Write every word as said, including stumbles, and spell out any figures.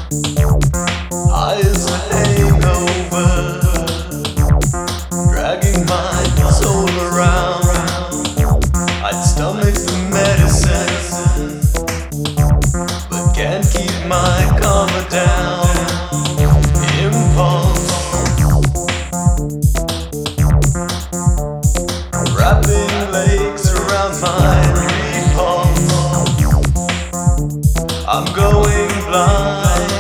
High as a hangover, dragging my soul around. I'd stomach the medicine, but can't keep my karma down. Impulse, wrapping legs around my